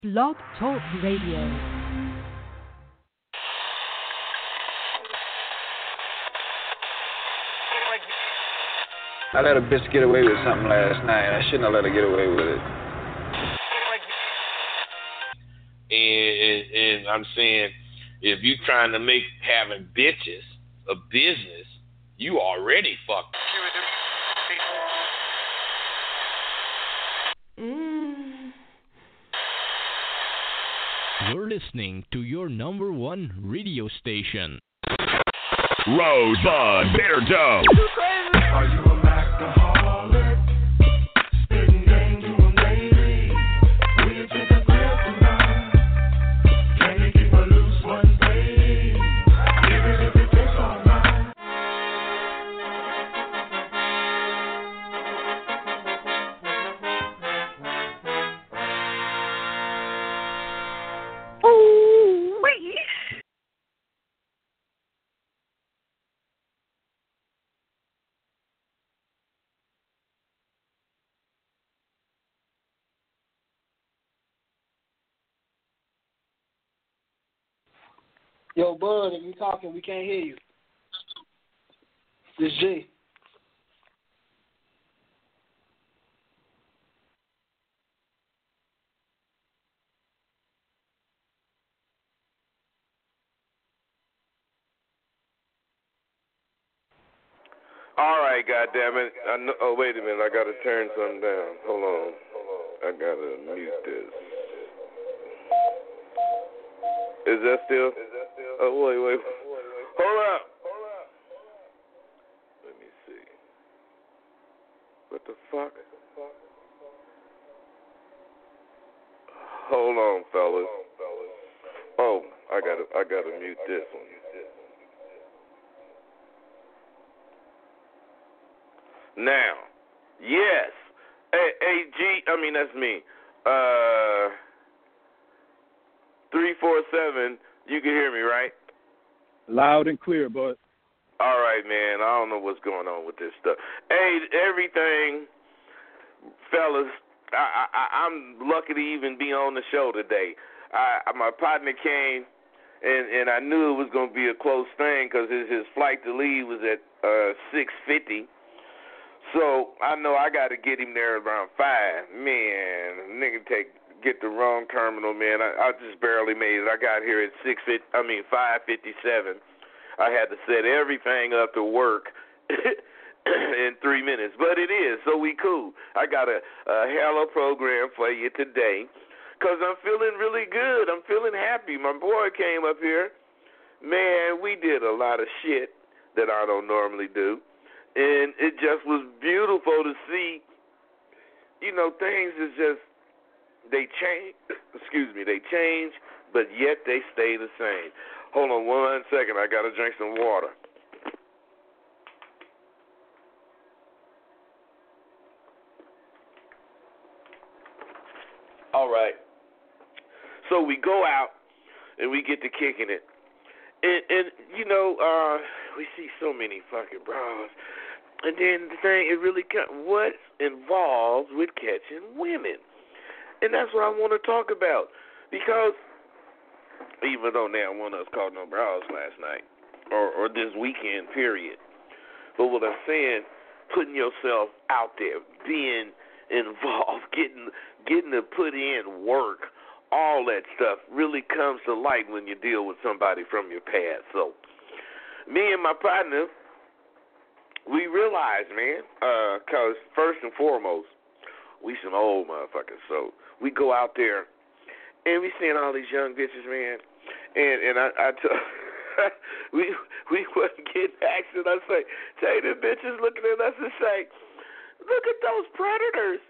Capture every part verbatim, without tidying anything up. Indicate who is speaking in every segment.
Speaker 1: Blog Talk Radio.
Speaker 2: I let a bitch get away with something last night. I shouldn't have let her get away with it.
Speaker 3: And, and, and I'm saying, if you trying to make having bitches a business, you already fucked.
Speaker 1: Mm.
Speaker 4: You're listening to your number one radio station.
Speaker 5: Rosebud Bitter Dough.
Speaker 6: Are you a alcoholic? Spitting game to a lady. Will you take a grip tonight? Can you keep a loose one, babe? Even if it takes all night.
Speaker 1: Ooh, wee.
Speaker 7: Yo, Bud, if you talking, we can't hear you. This G.
Speaker 3: All right, goddammit. I know, oh, wait a minute. I got to turn something down. Hold on. I got to mute this. Is that still? Oh, wait, wait. Hold up. Let me see. What the fuck? Hold on, fellas. Oh, I got to I got to mute this one. Now, yes. A A G, I mean, that's me. Uh, three four seven, you can hear me, right?
Speaker 8: Loud and clear, bud.
Speaker 3: All right, man. I don't know what's going on with this stuff. Hey, everything, fellas, I, I, I'm lucky to even be on the show today. I, my partner came, and, and I knew it was going to be a close thing because his, his flight to leave was at uh, six fifty. So I know I got to get him there around five. Man, nigga take get the wrong terminal, man. I, I just barely made it. I got here at six fifty. I mean five fifty seven. I had to set everything up to work in three minutes, but it is so we cool. I got a, a hella program for you today, cause I'm feeling really good. I'm feeling happy. My boy came up here. Man, we did a lot of shit that I don't normally do. And it just was beautiful to see, you know, things is just, they change, excuse me, they change, but yet they stay the same. Hold on one second, I got to drink some water. All right. So we go out and we get to kicking it. And, and you know, uh, we see so many fucking bras. And then the thing, it really, what's involved with catching women? And that's what I want to talk about. Because even though now one of us caught no bras last night, or, or this weekend, period. But what I'm saying, putting yourself out there, being involved, getting, getting to put in work, all that stuff really comes to light when you deal with somebody from your past. So, me and my partner, we realized, man, because uh, first and foremost, we some old motherfuckers. So we go out there, and we seeing all these young bitches, man. And and I, I t- we we wasn't getting action. I say, say the bitches looking at us and say, look at those predators.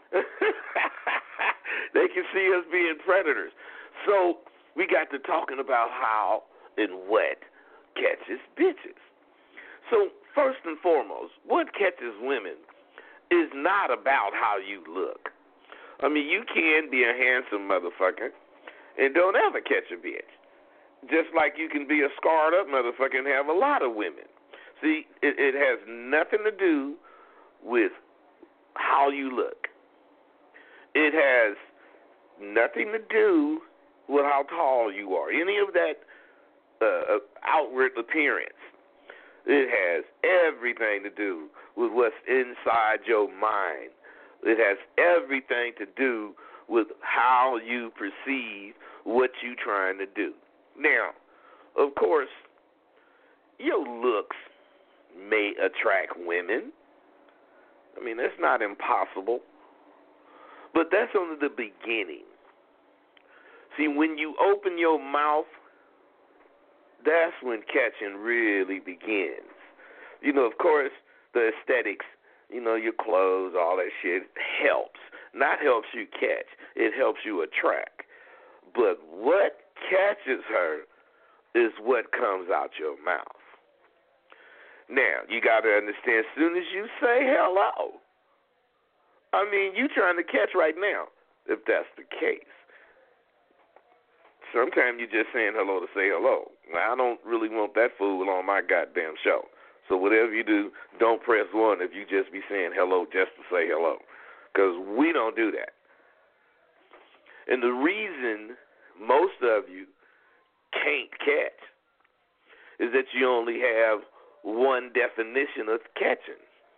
Speaker 3: They can see us being predators. So we got to talking about how and what catches bitches. So first and foremost, what catches women is not about how you look. I mean, you can be a handsome motherfucker and don't ever catch a bitch. Just like you can be a scarred up motherfucker and have a lot of women. See, it, it has nothing to do with how you look. It has nothing to do with how tall you are, any of that uh, outward appearance. It has everything to do with what's inside your mind. It has everything to do with how you perceive what you're trying to do. Now, of course, your looks may attract women. I mean, that's not impossible. But that's only the beginning. See, when you open your mouth, that's when catching really begins. You know, of course, the aesthetics, you know, your clothes, all that shit helps. Not helps you catch. It helps you attract. But what catches her is what comes out your mouth. Now, you got to understand, as soon as you say hello, I mean, you trying to catch right now, if that's the case. Sometimes you're just saying hello to say hello. Now, I don't really want that fool on my goddamn show. So whatever you do, don't press one if you just be saying hello just to say hello, because we don't do that. And the reason most of you can't catch is that you only have one definition of catching.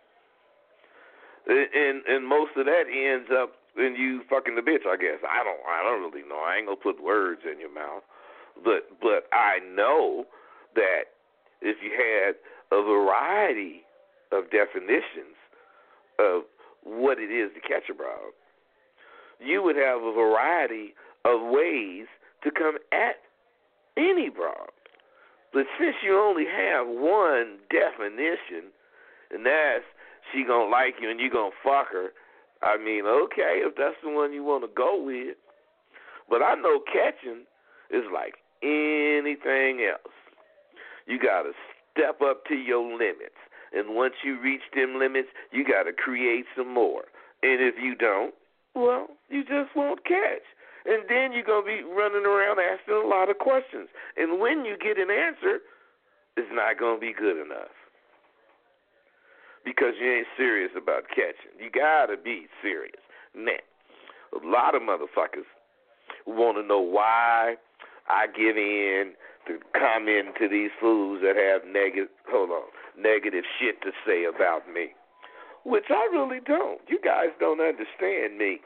Speaker 3: And and most of that ends up in you fucking the bitch, I guess. I don't I don't really know. I ain't gonna put words in your mouth. But but I know that if you had a variety of definitions of what it is to catch a broad, you would have a variety of ways to come at any broad. But since you only have one definition, and that's she gonna like you and you gonna fuck her, I mean, okay, if that's the one you want to go with. But I know catching is like anything else. You got to step up to your limits. And once you reach them limits, you got to create some more. And if you don't, well, you just won't catch. And then you're going to be running around asking a lot of questions. And when you get an answer, it's not going to be good enough. Because you ain't serious about catching. You got to be serious. Now, a lot of motherfuckers want to know why I give in to comment to these fools that have negative, hold on, negative shit to say about me, which I really don't. You guys don't understand me.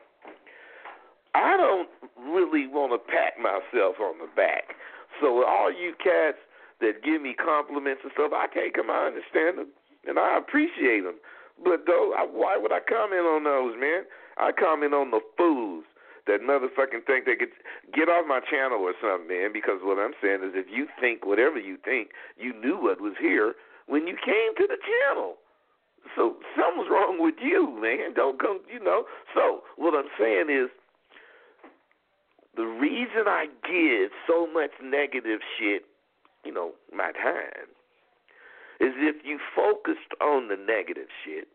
Speaker 3: I don't really want to pat myself on the back. So all you cats that give me compliments and stuff, I take them, I understand them. And I appreciate them. But, though, I, why would I comment on those, man? I comment on the fools that motherfucking think they could get off my channel or something, man, because what I'm saying is if you think whatever you think, you knew what was here when you came to the channel. So something's wrong with you, man. Don't come, you know. So what I'm saying is the reason I give so much negative shit, you know, my time, is if you focused on the negative shit,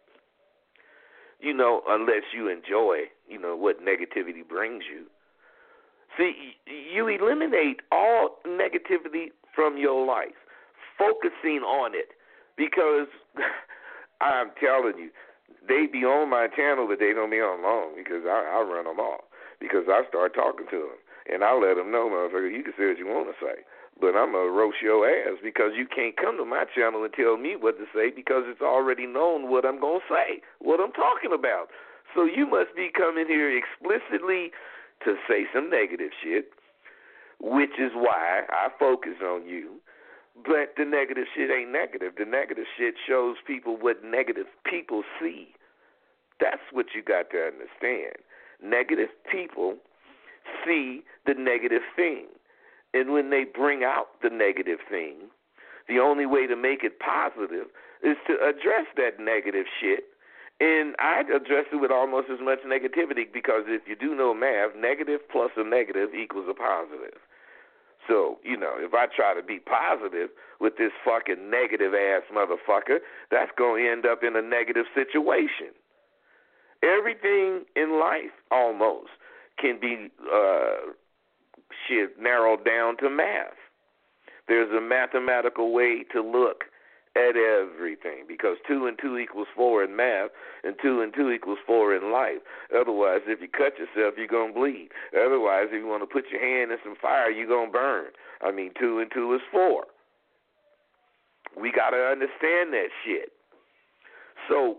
Speaker 3: you know, unless you enjoy, you know, what negativity brings you. See, you eliminate all negativity from your life, focusing on it, because I'm telling you, they be on my channel, but they don't be on long, because I, I run them off, because I start talking to them, and I let them know, motherfucker, you can say what you want to say. But I'm going to roast your ass because you can't come to my channel and tell me what to say because it's already known what I'm going to say, what I'm talking about. So you must be coming here explicitly to say some negative shit, which is why I focus on you. But the negative shit ain't negative. The negative shit shows people what negative people see. That's what you got to understand. Negative people see the negative thing. And when they bring out the negative thing, the only way to make it positive is to address that negative shit. And I address it with almost as much negativity because if you do know math, negative plus a negative equals a positive. So, you know, if I try to be positive with this fucking negative-ass motherfucker, that's going to end up in a negative situation. Everything in life, almost, can be uh, shit narrowed down to math. There's a mathematical way to look at everything, because two and two equals four in math, and two and two equals four in life. Otherwise, if you cut yourself, you're going to bleed. Otherwise, if you want to put your hand in some fire, you're going to burn. I mean, two and two is four. We got to understand that shit. So,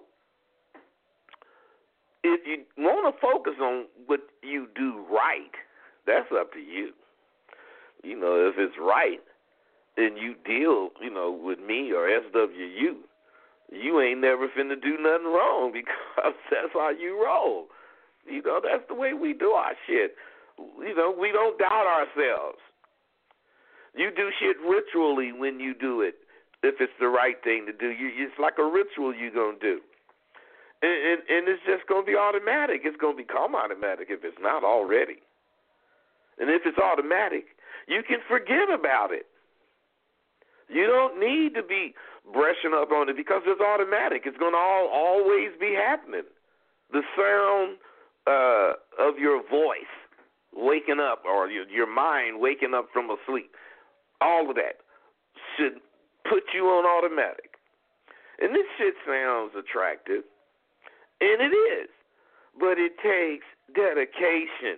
Speaker 3: if you want to focus on what you do right, that's up to you. You know, if it's right, and you deal, you know, with me or S W U, you ain't never finna do nothing wrong, because that's how you roll. You know, that's the way we do our shit. You know, we don't doubt ourselves. You do shit ritually when you do it, if it's the right thing to do. You, it's like a ritual you're going to do. And, and, and it's just going to be automatic. It's going to become automatic if it's not already. And if it's automatic, you can forget about it. You don't need to be brushing up on it, because it's automatic. It's going to all, always be happening. The sound uh, of your voice waking up, or your, your mind waking up from a sleep, all of that should put you on automatic. And this shit sounds attractive, and it is, but it takes dedication.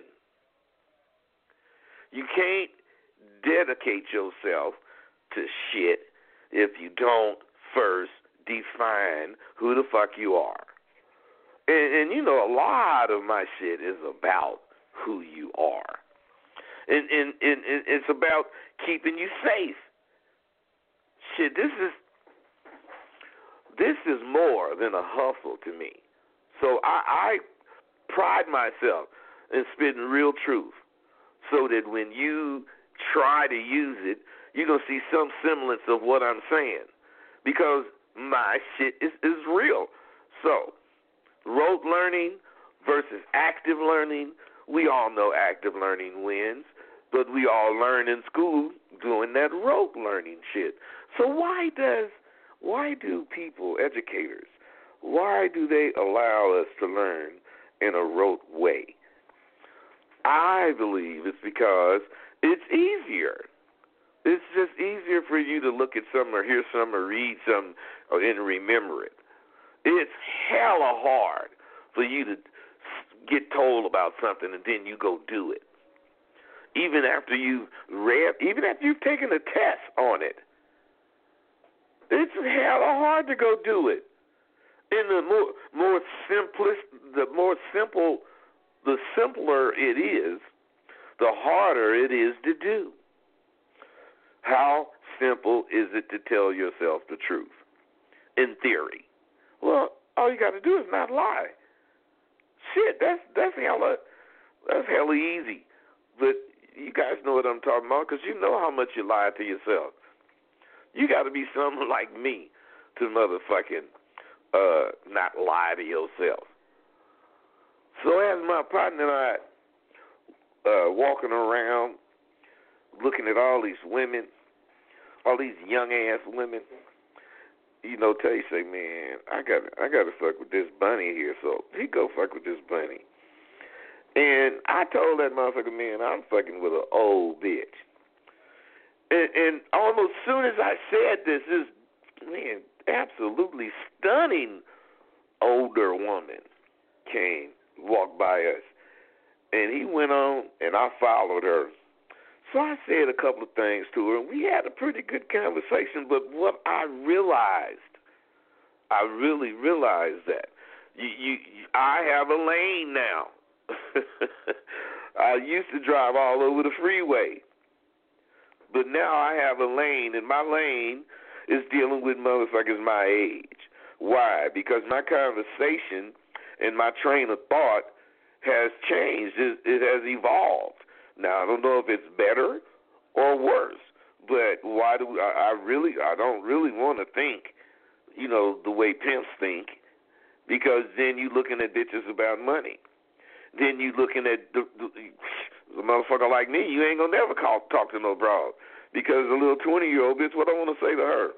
Speaker 3: You can't dedicate yourself to shit if you don't first define who the fuck you are. And, and you know, a lot of my shit is about who you are. And, and, and, and it's about keeping you safe. Shit, this is this is more than a hustle to me. So I, I pride myself in spitting real truth, so that when you try to use it, you're going to see some semblance of what I'm saying, because my shit is, is real. So, rote learning versus active learning, we all know active learning wins, but we all learn in school doing that rote learning shit. So why does, why do people, educators, why do they allow us to learn in a rote way? I believe it's because it's easier. It's just easier for you to look at something or hear something or read something and remember it. It's hella hard for you to get told about something and then you go do it. Even after you've read, even after you've taken a test on it. It's hella hard to go do it. And the more more simplest, the more simple, the simpler it is, the harder it is to do. How simple is it to tell yourself the truth? In theory. Well, all you got to do is not lie. Shit, that's that's hella that's hella easy. But you guys know what I'm talking about, because you know how much you lie to yourself. You got to be someone like me to motherfucking uh, not lie to yourself. So as my partner and I uh, walking around, looking at all these women, all these young ass women, you know, Tay say, man, I got I got to fuck with this bunny here. So he go fuck with this bunny. And I told that motherfucker, man, I'm fucking with an old bitch. And, and almost soon as I said this, this, man, absolutely stunning older woman came, walked by us. And he went on, and I followed her. So I said a couple of things to her, and we had a pretty good conversation. But what I realized, I really realized that you, you, I have a lane now. I used to drive all over the freeway, but now I have a lane, and my lane is dealing with motherfuckers my age. Why? Because my conversation and my train of thought has changed. It, it has evolved. Now, I don't know if it's better or worse, but why do I, I really, I don't really want to think, you know, the way pimps think, because then you looking at bitches about money. Then you looking at the, the, the motherfucker like me, you ain't going to never call, talk to no broad, because a little twenty-year-old bitch, what I want to say to her?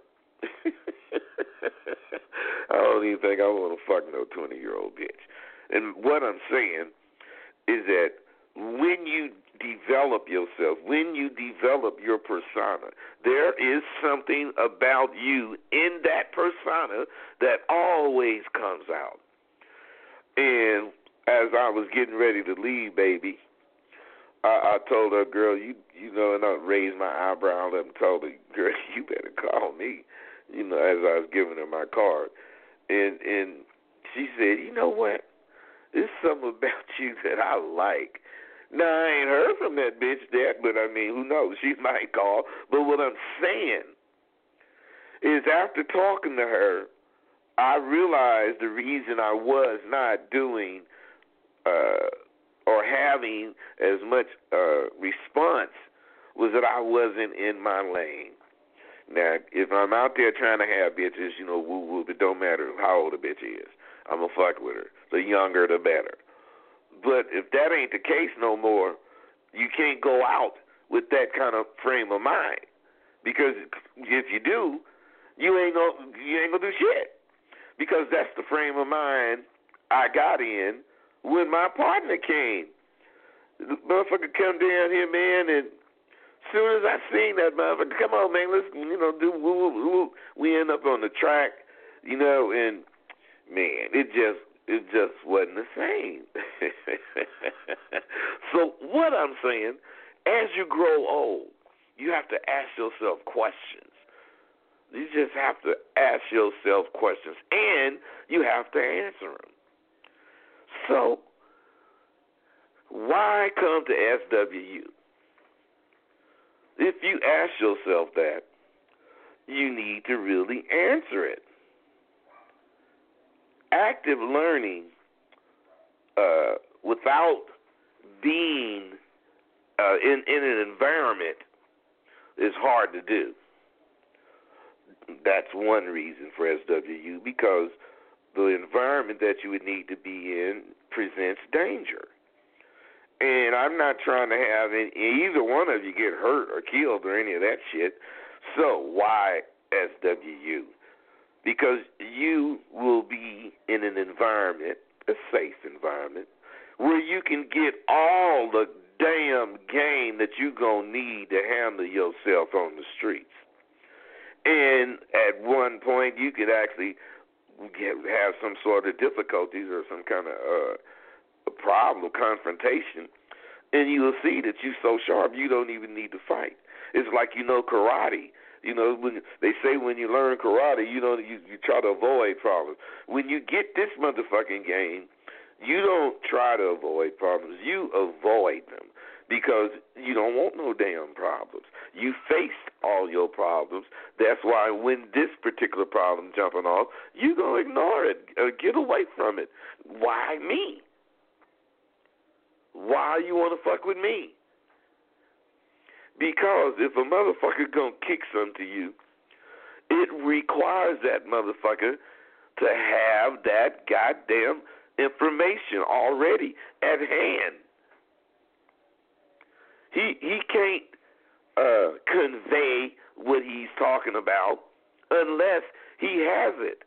Speaker 3: I don't even think I want to fuck no twenty-year-old bitch. And what I'm saying is that when you develop yourself, when you develop your persona, there is something about you in that persona that always comes out. And as I was getting ready to leave, baby, I, I told her, girl, you you know, and I raised my eyebrow and told her, girl, you better call me, you know, as I was giving her my card. And and she said, you know what? There's something about you that I like. Now, I ain't heard from that bitch yet, but I mean, who knows? She might call. But what I'm saying is after talking to her, I realized the reason I was not doing uh, or having as much uh, response was that I wasn't in my lane. Now, if I'm out there trying to have bitches, you know, woo-woo, it don't matter how old a bitch is. I'm going to fuck with her. The younger, the better. But if that ain't the case no more, you can't go out with that kind of frame of mind. Because if you do, you ain't gonna, you ain't gonna do shit. Because that's the frame of mind I got in when my partner came. The motherfucker come down here, man, and as soon as I seen that motherfucker, come on, man, let's, you know, do woo, woo, woo. We end up on the track, you know, and, man, it just, it just wasn't the same. So what I'm saying, as you grow old, you have to ask yourself questions. You just have to ask yourself questions, and you have to answer them. So why come to S W U? If you ask yourself that, you need to really answer it. Active learning uh, without being uh, in, in an environment is hard to do. That's one reason for S W U, because the environment that you would need to be in presents danger. And I'm not trying to have any, either one of you get hurt or killed or any of that shit. So why S W U? Because you will be in an environment, a safe environment, where you can get all the damn game that you're going to need to handle yourself on the streets. And at one point, you could actually get, have some sort of difficulties or some kind of uh, a problem, confrontation, and you will see that you're so sharp you don't even need to fight. It's like, you know, karate. You know, when they say when you learn karate, you know, you, you try to avoid problems. When you get this motherfucking game, you don't try to avoid problems. You avoid them because you don't want no damn problems. You faced all your problems. That's why when this particular problem jumping off, you going to ignore it or get away from it. Why me? Why you want to fuck with me? Because if a motherfucker gonna kick something to you, it requires that motherfucker to have that goddamn information already at hand. He he can't uh, convey what he's talking about unless he has it.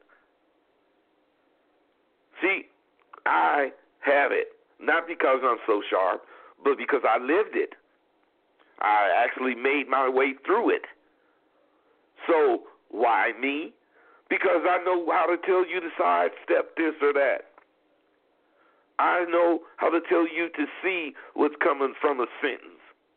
Speaker 3: See, I have it, not because I'm so sharp, but because I lived it. I actually made my way through it. So why me? Because I know how to tell you to sidestep this or that. I know how to tell you to see what's coming from a sentence.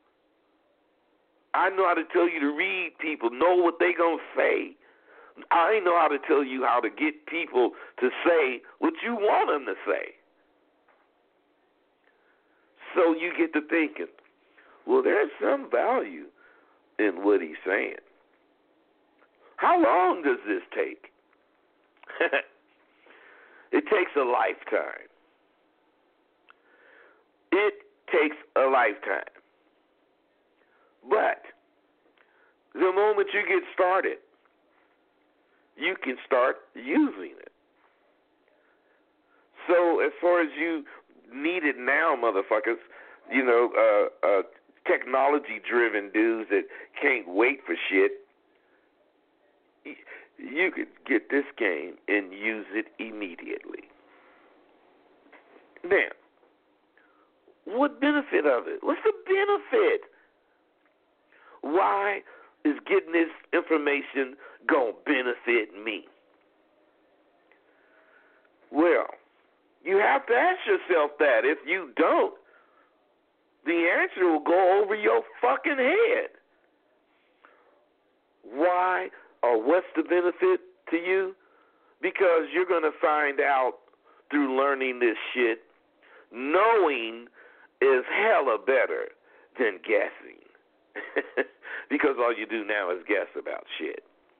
Speaker 3: I know how to tell you to read people, know what they going to say. I know how to tell you how to get people to say what you want them to say. So you get to thinking, well, there's some value in what he's saying. How long does this take? It takes a lifetime. It takes a lifetime. But the moment you get started, you can start using it. So as far as you need it now, motherfuckers, you know, uh, uh, technology-driven dudes that can't wait for shit, you could get this game and use it immediately. Now, What benefit of it? What's the benefit? Why is getting this information going to benefit me? Well, you have to ask yourself that. If you don't, the answer will go over your fucking head. Why or what's the benefit to you? Because you're going to find out through learning this shit, knowing is hella better than guessing. Because all you do now is guess about shit.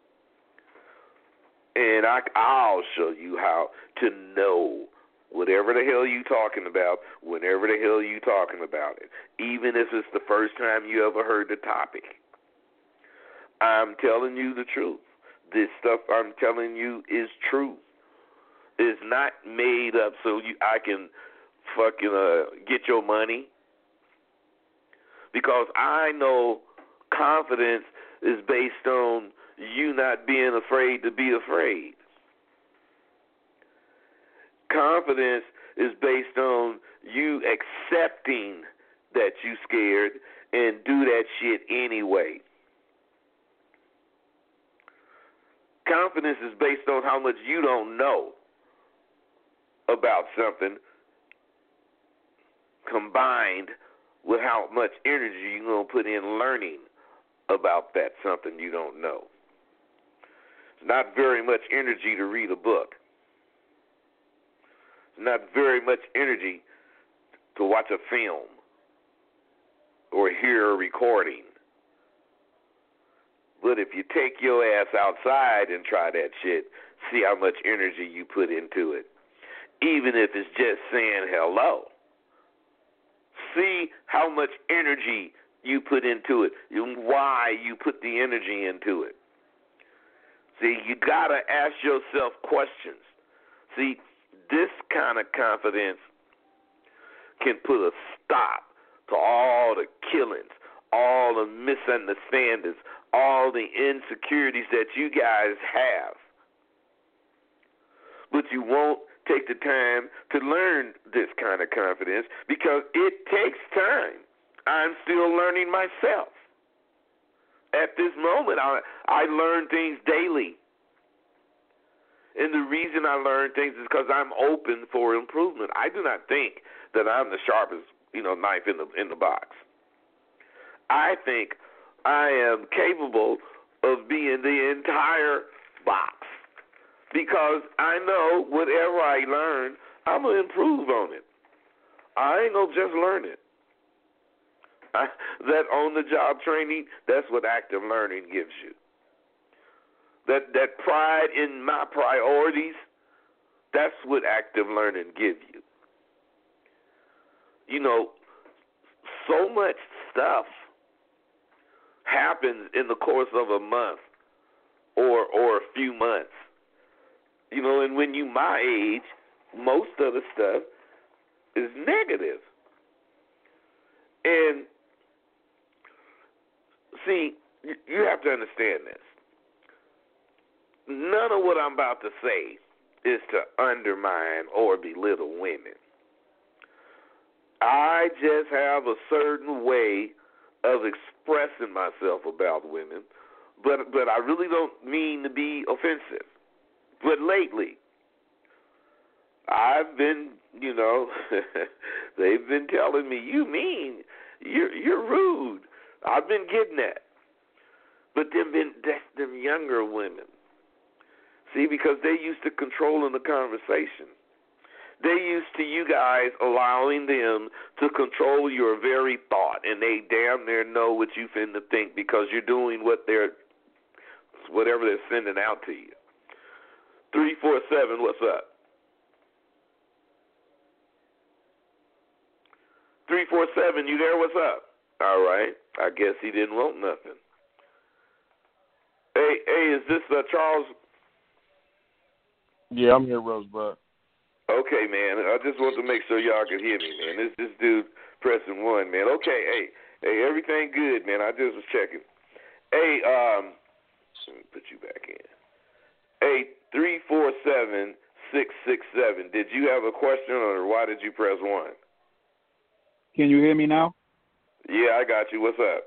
Speaker 3: And I, I'll show you how to know whatever the hell you talking about, whenever the hell you talking about it, even if it's the first time you ever heard the topic. I'm telling you the truth. This stuff I'm telling you is true. It's not made up so you I can fucking uh, get your money. Because I know confidence is based on you not being afraid to be afraid. Confidence is based on you accepting that you scared and do that shit anyway. Confidence is based on how much you don't know about something combined with how much energy you're going to put in learning about that something you don't know. It's not very much energy to read a book. It's not very much energy to watch a film or hear a recording. But if you take your ass outside and try that shit, see how much energy you put into it. Even if it's just saying hello. See how much energy you put into it and why you put the energy into it. See, you got to ask yourself questions. See, this kind of confidence can put a stop to all the killings, all the misunderstandings, all the insecurities that you guys have. But you won't take the time to learn this kind of confidence because it takes time. I'm still learning myself. At this moment, I, I learn things daily. And the reason I learn things is because I'm open for improvement. I do not think that I'm the sharpest, you know, knife in the in the box. I think I am capable of being the entire box because I know whatever I learn, I'm going to improve on it. I ain't going to just learn it. I, that on-the-job training, that's what active learning gives you. That that pride in my priorities, that's what active learning gives you. You know, so much stuff happens in the course of a month or or a few months. You know, and when you my age, most of the stuff is negative. And see, you have to understand this. None of what I'm about to say is to undermine or belittle women. I just have a certain way of expressing myself about women, but but I really don't mean to be offensive. But lately, I've been, you know, they've been telling me, you mean, you're, you're rude. I've been getting that. But them been, that's them younger women. See, because they used to controlling the conversation. They used to you guys allowing them to control your very thought, and they damn near know what you finna think because you're doing what they're, whatever they're sending out to you. Three four seven, what's up? Three four seven, you there? What's up? All right, I guess he didn't want nothing. Hey, hey, is this uh, Charles?
Speaker 5: Yeah, I'm here, Rosebud.
Speaker 3: Okay, man. I just want to make sure y'all can hear me, man. This this dude pressing one, man. Okay, hey, hey, everything good, man. I just was checking. Hey, um, let me put you back in. Hey, three four seven six six seven. Did you have a question, or why did you press one?
Speaker 8: Can you hear me now?
Speaker 3: Yeah, I got you. What's up?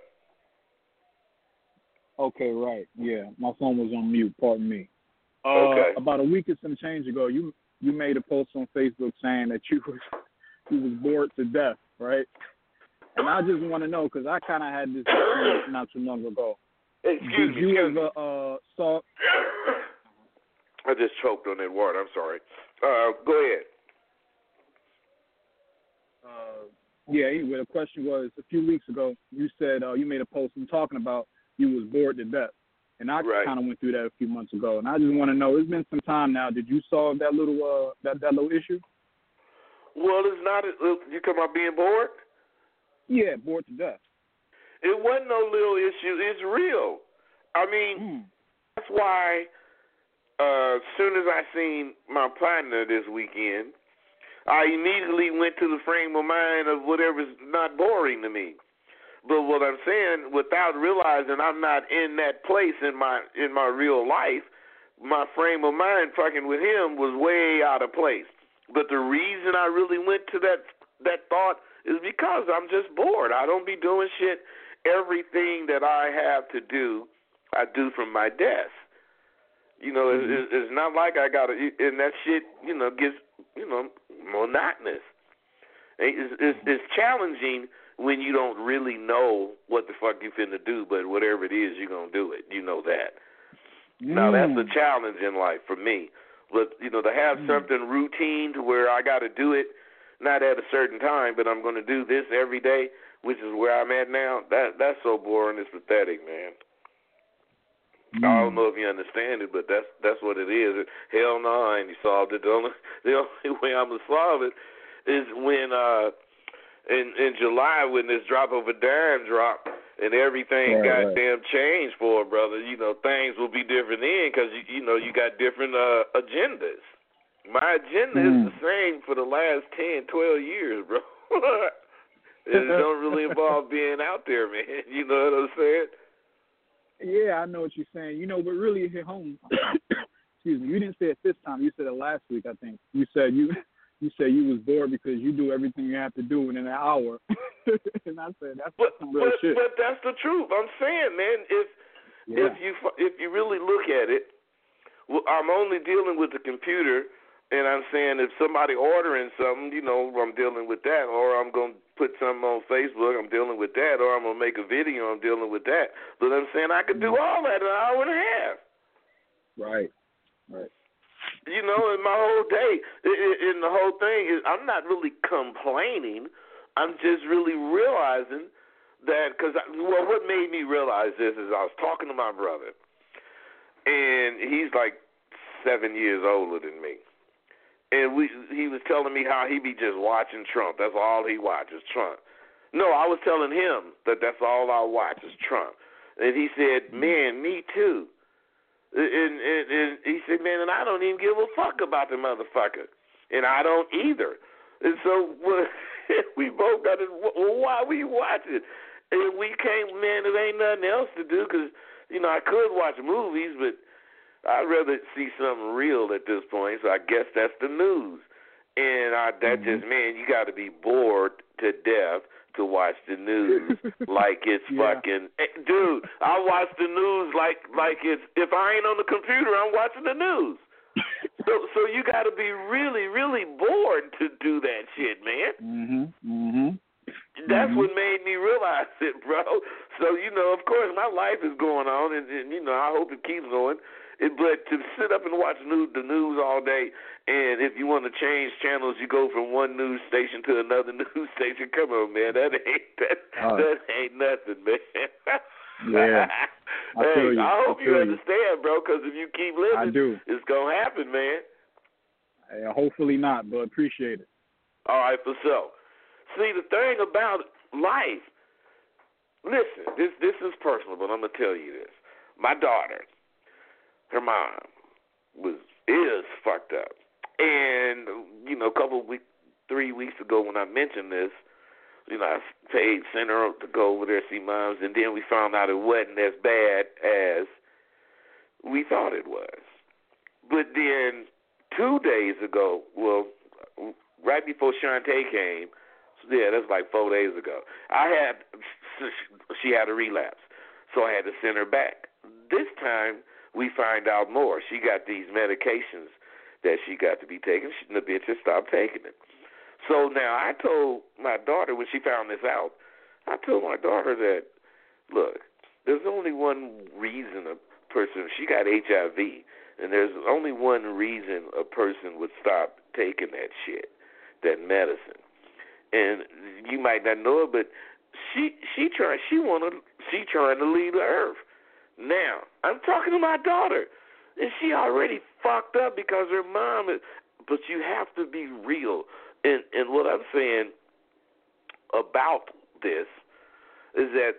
Speaker 8: Okay, right. Yeah, my phone was on mute. Pardon me. Uh,
Speaker 3: Okay.
Speaker 8: About a week or some change ago, you you made a post on Facebook saying that you was you was bored to death, right? And I just want to know because I kind of had this experience not too long ago.
Speaker 3: Excuse
Speaker 8: Did
Speaker 3: me.
Speaker 8: you
Speaker 3: excuse me.
Speaker 8: ever uh, saw?
Speaker 3: I just choked on that water. I'm sorry. Uh, go ahead.
Speaker 8: Uh, yeah. Anyway, the question was a few weeks ago. You said uh, you made a post and talking about you was bored to death, and I
Speaker 3: Right.
Speaker 8: kind of went through that a few months ago. And I just want to know. It's been some time now. Did you solve that little uh, that that little issue?
Speaker 3: Well, it's not. You come out being bored?
Speaker 8: Yeah, bored to death.
Speaker 3: It wasn't no little issue. It's real. I mean,
Speaker 8: Mm.
Speaker 3: that's why. Uh, as soon as I seen my partner this weekend, I immediately went to the frame of mind of whatever's not boring to me. But what I'm saying, without realizing I'm not in that place in my in my real life, my frame of mind fucking with him was way out of place. But the reason I really went to that that thought is because I'm just bored. I don't be doing shit. Everything that I have to do, I do from my desk. You know, mm-hmm. it, it's not like I got to, and that shit, you know, gets, you know, monotonous. It's, it's, it's challenging when you don't really know what the fuck you finna do, but whatever it is, you're going to do it. You know that. Mm. Now, that's the challenge in life for me. But, you know, to have mm. something routine to where I got to do it, not at a certain time, but I'm going to do this every day, which is where I'm at now, that that's so boring. It's pathetic, man. Mm. I don't know if you understand it, but that's that's what it is. Hell no, I ain't solved it. The only, the only way I'm going to solve it is when uh, in, in July when this drop of a dime drop and everything
Speaker 8: right,
Speaker 3: goddamn
Speaker 8: right.
Speaker 3: changed for it, brother. You know, things will be different then because, you, you know, you got different uh, agendas. My agenda mm. is the same for the last ten, twelve years, bro. It don't really involve being out there, man. You know what I'm saying?
Speaker 8: Yeah, I know what you're saying. You know, but really it hit home. Excuse me. You didn't say it this time. You said it last week, I think. You said you you said you was bored because you do everything you have to do in an hour. And I said that's
Speaker 3: but,
Speaker 8: some real
Speaker 3: but,
Speaker 8: shit.
Speaker 3: But that's the truth. I'm saying, man, if
Speaker 8: yeah.
Speaker 3: if you if you really look at it, well, I'm only dealing with the computer, and I'm saying if somebody ordering something, you know, I'm dealing with that, or I'm going to put something on Facebook, I'm dealing with that, or I'm going to make a video, I'm dealing with that. But I'm saying I could do all that in an hour and a half.
Speaker 8: Right, right.
Speaker 3: You know, in my whole day, in the whole thing, is I'm not really complaining. I'm just really realizing that, because, well, what made me realize this is I was talking to my brother, and he's like seven years older than me. And we, he was telling me how he be just watching Trump. That's all he watches, Trump. No, I was telling him that that's all I watch is Trump. And he said, man, me too. And, and, and he said, man, and I don't even give a fuck about the motherfucker. And I don't either. And so well, we both got to, well, why we watching? And we came, man, there ain't nothing else to do because, you know, I could watch movies, but I'd rather see something real at this point, so I guess that's the news. And I, that mm-hmm. just, man, you got to be bored to death to watch the news like it's yeah. fucking, dude, I watch the news like like it's, if I ain't on the computer, I'm watching the news. So so you got to be really, really bored to do that shit, man.
Speaker 8: Mm-hmm, mm-hmm.
Speaker 3: That's
Speaker 8: mm-hmm.
Speaker 3: what made me realize it, bro. So, you know, of course, my life is going on, and, and you know, I hope it keeps going. It, but to sit up and watch news, the news all day, and if you want to change channels, you go from one news station to another news station. Come on, man, that ain't that,
Speaker 8: oh.
Speaker 3: that ain't nothing, man.
Speaker 8: Yeah, I
Speaker 3: hey,
Speaker 8: feel you.
Speaker 3: I hope
Speaker 8: I
Speaker 3: you
Speaker 8: feel
Speaker 3: understand, you. bro, because if you keep living,
Speaker 8: I do.
Speaker 3: it's gonna happen, man.
Speaker 8: Hey, hopefully not, but appreciate it.
Speaker 3: All right, for sure. See, the thing about life, listen, this this is personal, but I'm gonna tell you this. My daughter, her mom was is fucked up, and you know, a couple of weeks, three weeks ago, when I mentioned this, you know, I paid sent her to go over there see moms, and then we found out it wasn't as bad as we thought it was. But then two days ago, well, right before Shantae came, Yeah, that's like four days ago. I had, she had a relapse, so I had to send her back. This time, we find out more. She got these medications that she got to be taking. She, the bitch has stopped taking it. So now I told my daughter, when she found this out, I told my daughter that, look, there's only one reason a person, she got H I V, and there's only one reason a person would stop taking that shit, that medicine. And you might not know it, but she she trying she wanna she trying to leave the earth. Now I'm talking to my daughter, and she already fucked up because her mom is. But you have to be real, and and what I'm saying about this is that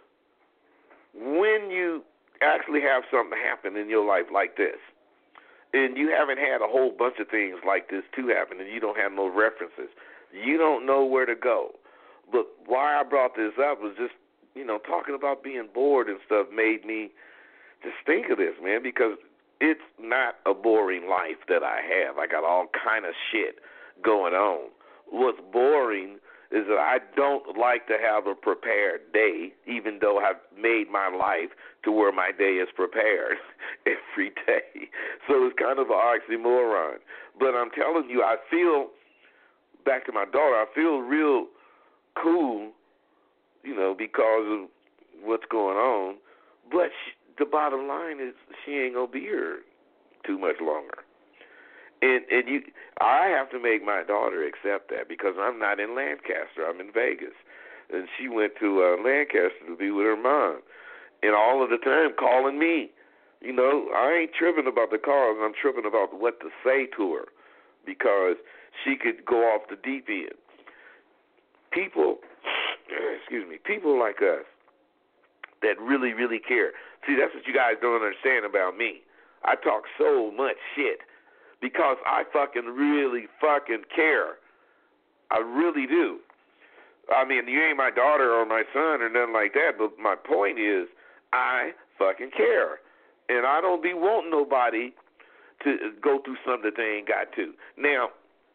Speaker 3: when you actually have something happen in your life like this, and you haven't had a whole bunch of things like this to happen, and you don't have no references, you don't know where to go. But why I brought this up was just, you know, talking about being bored and stuff made me just think of this, man, because it's not a boring life that I have. I got all kind of shit going on. What's boring is that I don't like to have a prepared day, even though I've made my life to where my day is prepared every day. So it's kind of an oxymoron. But I'm telling you, I feel, back to my daughter, I feel real cool, you know, because of what's going on. But she, the bottom line is she ain't going to be here too much longer. And and you, I have to make my daughter accept that because I'm not in Lancaster. I'm in Vegas. And she went to uh, Lancaster to be with her mom. And all of the time calling me. You know, I ain't tripping about the calls. I'm tripping about what to say to her because she could go off the deep end. People, excuse me, people like us that really, really care. See, that's what you guys don't understand about me. I talk so much shit because I fucking really fucking care. I really do. I mean, you ain't my daughter or my son or nothing like that, but my point is I fucking care. And I don't be wanting nobody to go through something that they ain't got to. Now,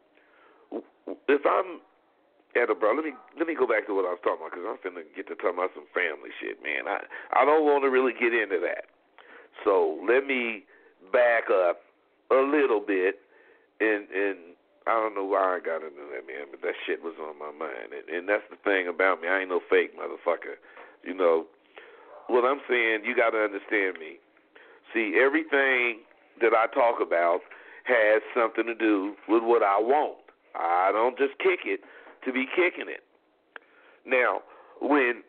Speaker 3: if I'm at a bro, let me let me go back to what I was talking about because I'm finna get to talk about some family shit, man. I, I don't want to really get into that. So let me back up a little bit, and and I don't know why I got into that, man, but that shit was on my mind. And, and that's the thing about me. I ain't no fake motherfucker. You know, what I'm saying, you got to understand me. See, everything that I talk about has something to do with what I want. I don't just kick it to be kicking it. Now, when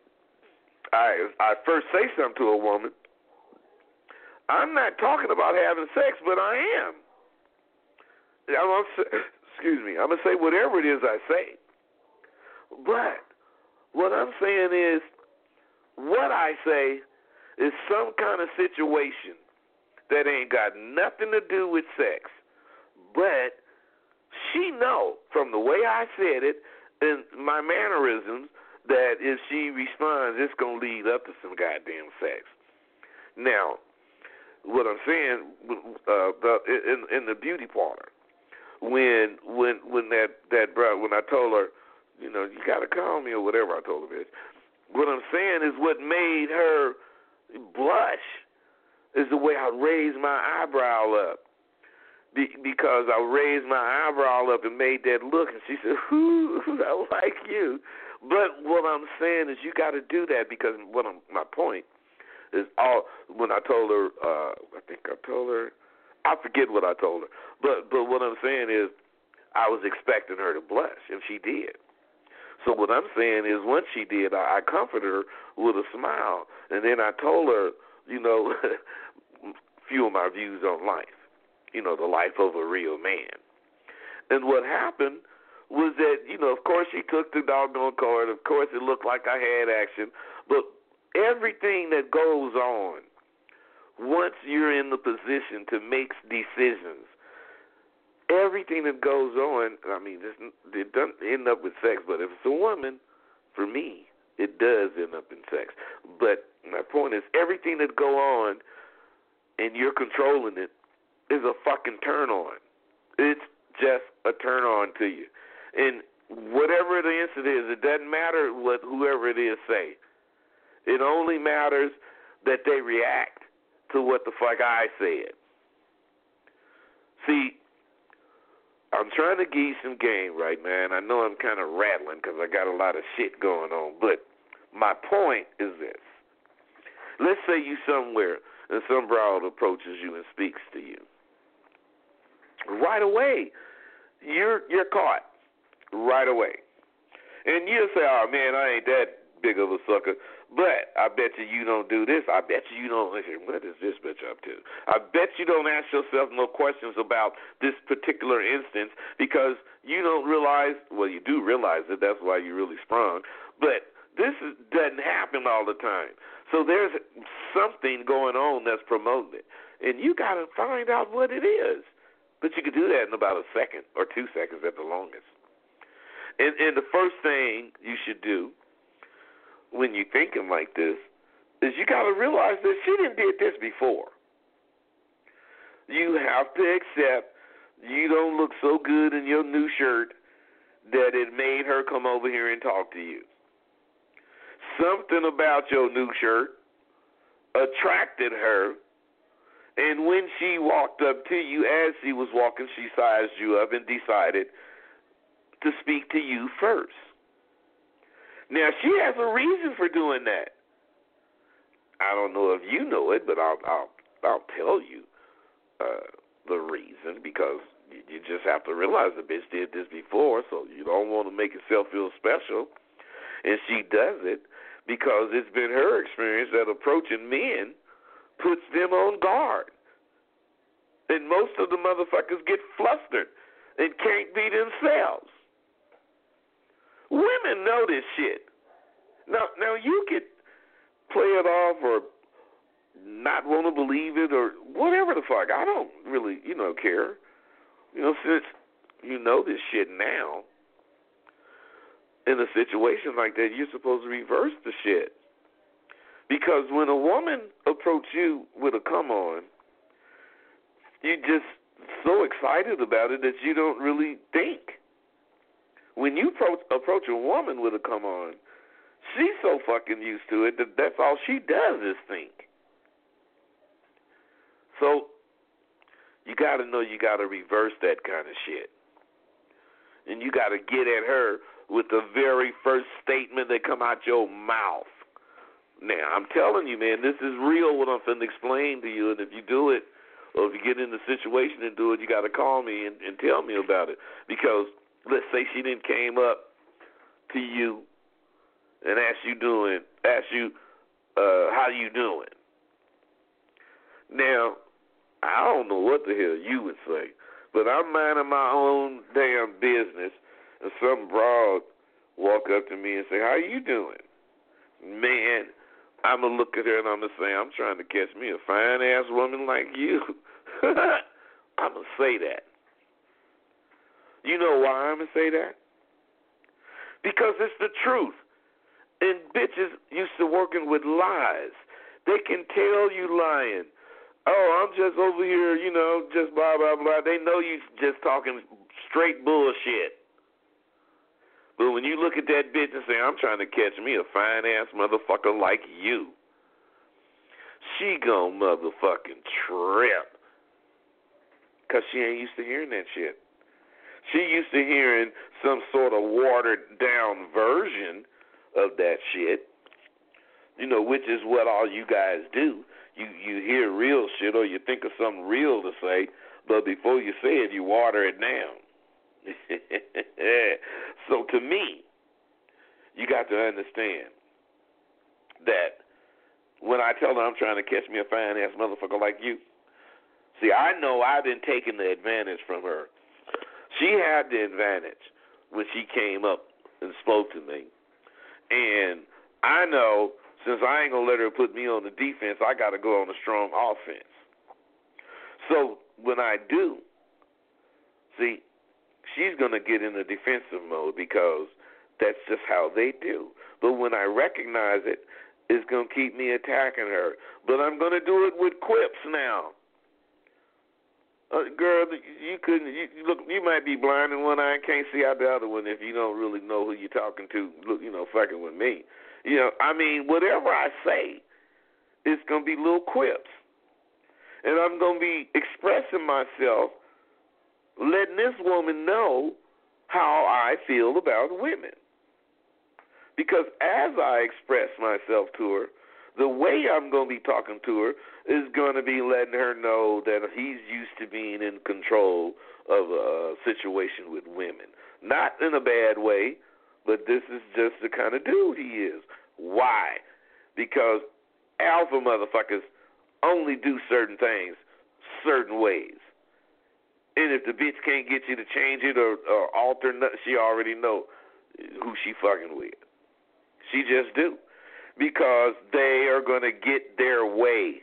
Speaker 3: I I first say something to a woman, I'm not talking about having sex, but I am. I'm gonna say, excuse me, I'm going to say whatever it is I say. But what I'm saying is what I say is some kind of situation that ain't got nothing to do with sex. But she know from the way I said it and my mannerisms that if she responds, it's going to lead up to some goddamn sex. Now, what I'm saying, uh, the, in, in the beauty parlor, when when when that that bro, when I told her, you know, you got to call me or whatever I told her this, what I'm saying is what made her blush is the way I raised my eyebrow up. Be, because I raised my eyebrow up and made that look, and she said, "Ooh, I like you." But what I'm saying is you got to do that because what I'm, my point is all when I told her, uh, I think I told her, I forget what I told her, but but what I'm saying is I was expecting her to blush, and she did. So what I'm saying is once she did, I, I comforted her with a smile, and then I told her, you know, a few of my views on life, you know, the life of a real man. And what happened was that, you know, of course she took the doggone card. Of course it looked like I had action, but everything that goes on, once you're in the position to make decisions, everything that goes on, I mean, it doesn't end up with sex, but if it's a woman, for me, it does end up in sex. But my point is, everything that go on and you're controlling it is a fucking turn on. It's just a turn on to you. And whatever the incident is, it doesn't matter what whoever it is say. It only matters that they react to what the fuck I said. See, I'm trying to give you some game, right, man? I know I'm kind of rattling because I got a lot of shit going on, but my point is this. Let's say you somewhere and some broad approaches you and speaks to you. Right away, you're you're caught. Right away. And you'll say, oh, man, I ain't that big of a sucker. But I bet you you don't do this. I bet you you don't. What is this bitch up to? I bet you don't ask yourself no questions about this particular instance because you don't realize, well, you do realize it. That's why you really sprung. But this is, doesn't happen all the time. So there's something going on that's promoting it. And you got to find out what it is. But you can do that in about a second or two seconds at the longest. And, and the first thing you should do when you're thinking like this is you got to realize that she didn't did this before. You have to accept you don't look so good in your new shirt that it made her come over here and talk to you. Something about your new shirt attracted her, and when she walked up to you, as she was walking, she sized you up and decided to speak to you first. Now, she has a reason for doing that. I don't know if you know it, but I'll I'll, I'll tell you uh, the reason, because you, you just have to realize the bitch did this before, so you don't want to make yourself feel special. And she does it because it's been her experience that approaching men puts them on guard. And most of the motherfuckers get flustered and can't be themselves. Women know this shit. Now, now you could play it off or not want to believe it or whatever the fuck. I don't really, you know, care. You know, since you know this shit now, in a situation like that, you're supposed to reverse the shit. Because when a woman approaches you with a come on, you're just so excited about it that you don't really think. When you approach, approach a woman with a come on, she's so fucking used to it that that's all she does is think. So you got to know you got to reverse that kind of shit. And you got to get at her with the very first statement that come out your mouth. Now, I'm telling you, man, this is real what I'm finna explain to you, and if you do it, or if you get in the situation and do it, you got to call me and, and tell me about it. Because let's say she didn't came up to you and asked you doing, asked you uh, how you doing. Now, I don't know what the hell you would say, but I'm minding my own damn business, and some broad walk up to me and say, how you doing? Man, I'm going to look at her and I'm going to say, I'm trying to catch me a fine-ass woman like you. I'm going to say that. You know why I'm going to say that? Because it's the truth. And bitches used to working with lies. They can tell you lying. Oh, I'm just over here, you know, just blah, blah, blah. They know you just talking straight bullshit. But when you look at that bitch and say, I'm trying to catch me a fine-ass motherfucker like you, she gon' motherfucking trip. Because she ain't used to hearing that shit. She used to hearing some sort of watered-down version of that shit, you know, which is what all you guys do. You you hear real shit or you think of something real to say, but before you say it, you water it down. So to me, you got to understand that when I tell her I'm trying to catch me a fine-ass motherfucker like you, see, I know I've been taking the advantage from her. She had the advantage when she came up and spoke to me. And I know since I ain't going to let her put me on the defense, I got to go on a strong offense. So when I do, see, she's going to get in the defensive mode because that's just how they do. But when I recognize it, it's going to keep me attacking her. But I'm going to do it with quips now. Uh, girl, you couldn't. You, look, you might be blind in one eye and can't see out the other one if you don't really know who you're talking to. Look, you know, fucking with me. You know, I mean, whatever I say, it's gonna be little quips, and I'm gonna be expressing myself, letting this woman know how I feel about women. Because as I express myself to her, the way I'm going to be talking to her is going to be letting her know that he's used to being in control of a situation with women. Not in a bad way, but this is just the kind of dude he is. Why? Because alpha motherfuckers only do certain things certain ways. And if the bitch can't get you to change it or, or alter nothing, she already know who she fucking with. She just do. Because they are going to get their way.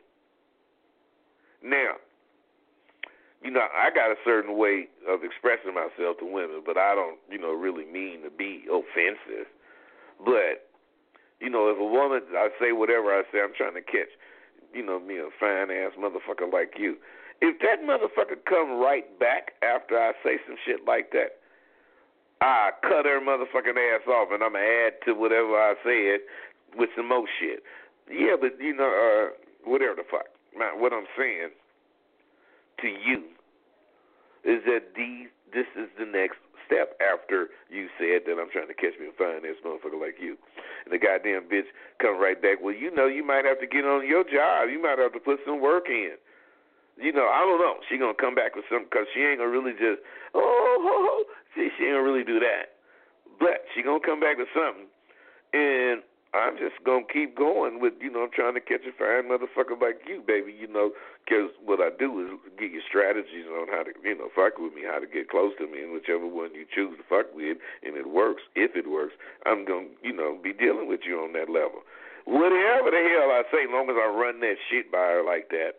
Speaker 3: Now, you know, I got a certain way of expressing myself to women, but I don't, you know, really mean to be offensive. But, you know, if a woman, I say whatever I say, I'm trying to catch, you know, me a fine-ass motherfucker like you. If that motherfucker come right back after I say some shit like that, I cut her motherfucking ass off, and I'm going to add to whatever I said with some more shit. Yeah, but, you know, uh, whatever the fuck. Now, what I'm saying to you is that these, this is the next step after you said that I'm trying to catch me a fine-ass motherfucker like you. And the goddamn bitch come right back, well, you know, you might have to get on your job. You might have to put some work in. You know, I don't know. She going to come back with something because she ain't going to really just, oh, oh, oh. See, she ain't going to really do that. But she going to come back with something. And I'm just going to keep going with, you know, I'm trying to catch a fine motherfucker like you, baby, you know, because what I do is give you strategies on how to, you know, fuck with me, how to get close to me, and whichever one you choose to fuck with, and it works, if it works, I'm going to, you know, be dealing with you on that level. Whatever the hell I say, as long as I run that shit by her like that,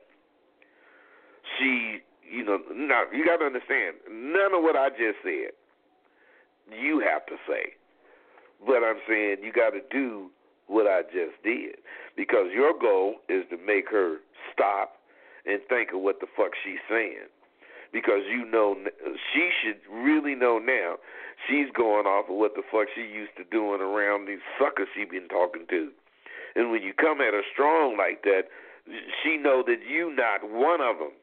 Speaker 3: she, you know, now, you got to understand, none of what I just said, you have to say. But I'm saying you got to do what I just did. Because your goal is to make her stop and think of what the fuck she's saying. Because you know, she should really know now she's going off of what the fuck she used to doing around these suckers she been talking to. And when you come at her strong like that, she know that you not one of them.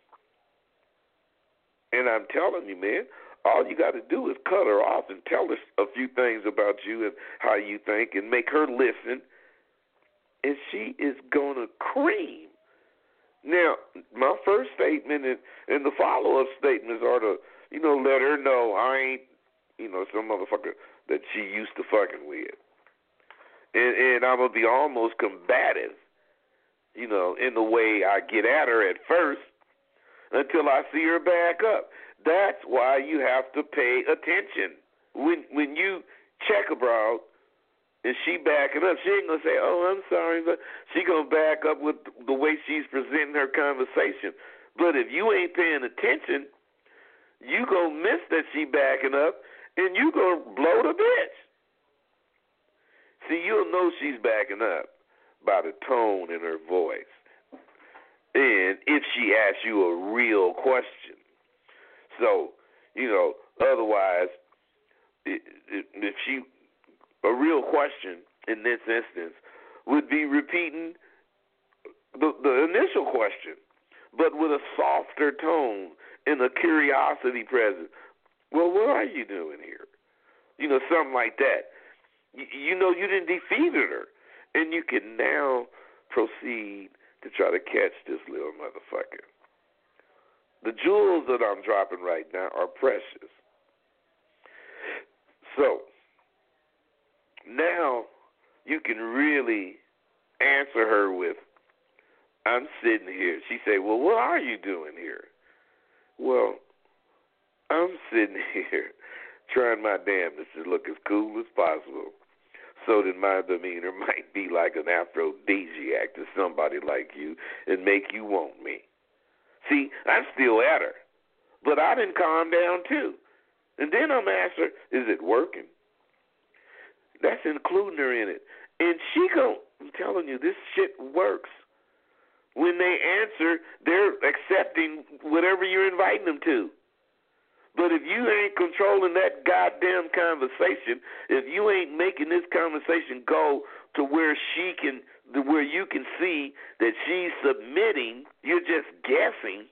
Speaker 3: And I'm telling you, man, all you got to do is cut her off and tell her a few things about you and how you think and make her listen, and she is going to cream. Now, my first statement and, and the follow-up statements are to, you know, let her know I ain't, you know, some motherfucker that she used to fucking with. And, and I'm going to be almost combative, you know, in the way I get at her at first, until I see her back up. That's why you have to pay attention. When when you check her out and she backing up, she ain't going to say, oh, I'm sorry, but she going to back up with the way she's presenting her conversation. But if you ain't paying attention, you going to miss that she backing up, and you going to blow the bitch. See, you'll know she's backing up by the tone in her voice. And if she asks you a real question. So, you know, otherwise, if she, a real question in this instance would be repeating the, the initial question, but with a softer tone and a curiosity present. Well, what are you doing here? You know, something like that. You, you know, you didn't defeated her, and you can now proceed to try to catch this little motherfucker. The jewels that I'm dropping right now are precious. So, now you can really answer her with, I'm sitting here. She say, well, what are you doing here? Well, I'm sitting here trying my damnedest to look as cool as possible so that my demeanor might be like an aphrodisiac to somebody like you and make you want me. See, I'm still at her, but I didn't calm down too. And then I'm asking her, is it working? That's including her in it. And she gon', I'm telling you, this shit works. when they answer, they're accepting whatever you're inviting them to. But if you ain't controlling that goddamn conversation, if you ain't making this conversation go to where she can, where you can see that she's submitting, you're just guessing.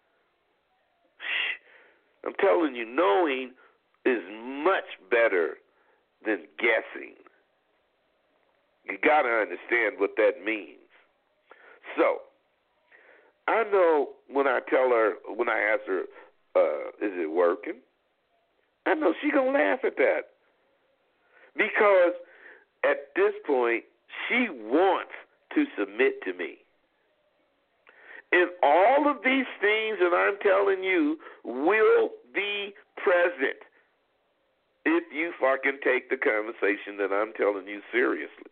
Speaker 3: I'm telling you, knowing is much better than guessing. You got to understand what that means. So, I know when I tell her, when I ask her, uh, is it working? I know she going to laugh at that. Because at this point, she wants to submit to me. And all of these things that I'm telling you will be present if you fucking take the conversation that I'm telling you seriously.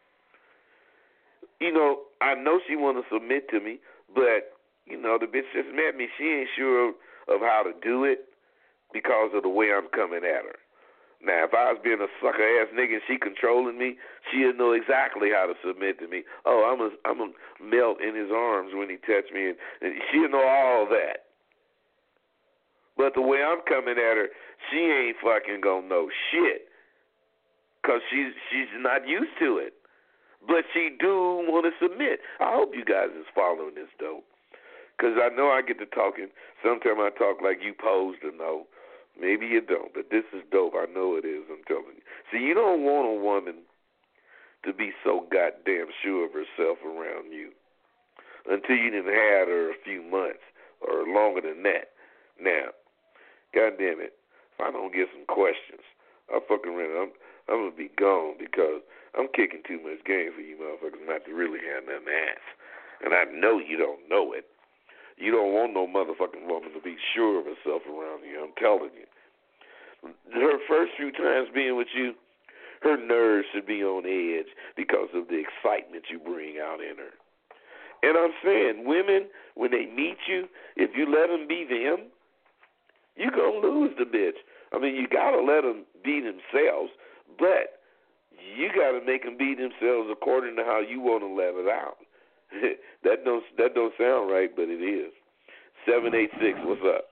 Speaker 3: You know, I know she want to submit to me, but, you know, the bitch just met me. She ain't sure of, of how to do it because of the way I'm coming at her. Now, if I was being a sucker-ass nigga and she controlling me, she'll know exactly how to submit to me. Oh, I'm a, I'm a melt in his arms when he touch me, and, and she'll know all that. But the way I'm coming at her, she ain't fucking gonna know shit because she's, she's not used to it. But she do want to submit. I hope you guys is following this, though, because I know I get to talking. Sometimes I talk like you posed to know. Maybe you don't, but this is dope. I know it is, I'm telling you. See, you don't want a woman to be so goddamn sure of herself around you until you done had her a few months or longer than that. Now, goddamn it, if I don't get some questions, I'll fucking run. I'm, I'm going to be gone because I'm kicking too much game for you motherfuckers not to really have nothing to ask. And I know you don't know it. You don't want no motherfucking woman to be sure of herself around you. I'm telling you. Her first few times being with you, her nerves should be on edge because of the excitement you bring out in her. And I'm saying, women, when they meet you, if you let them be them, you're going to lose the bitch. I mean, you got to let them be themselves, but you got to make them be themselves according to how you want to let it out. that don't that don't sound right, but it is. seven eight six, what's up?